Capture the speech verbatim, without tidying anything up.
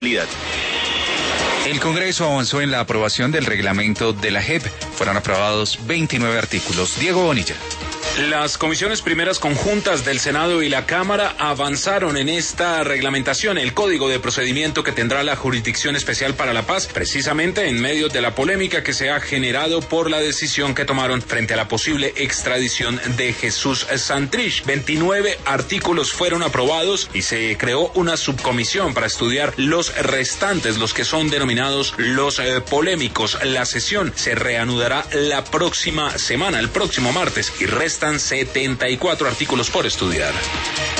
El Congreso avanzó en la aprobación del reglamento de la J E P. Fueron aprobados veintinueve artículos. Diego Bonilla. Las comisiones primeras conjuntas del Senado y la Cámara avanzaron en esta reglamentación, el Código de Procedimiento que tendrá la Jurisdicción Especial para la Paz, precisamente en medio de la polémica que se ha generado por la decisión que tomaron frente a la posible extradición de Jesús Santrich. veintinueve artículos fueron aprobados y se creó una subcomisión para estudiar los restantes, los que son denominados los eh, polémicos. La sesión se reanudará la próxima semana, el próximo martes, y restan setenta y cuatro artículos por estudiar.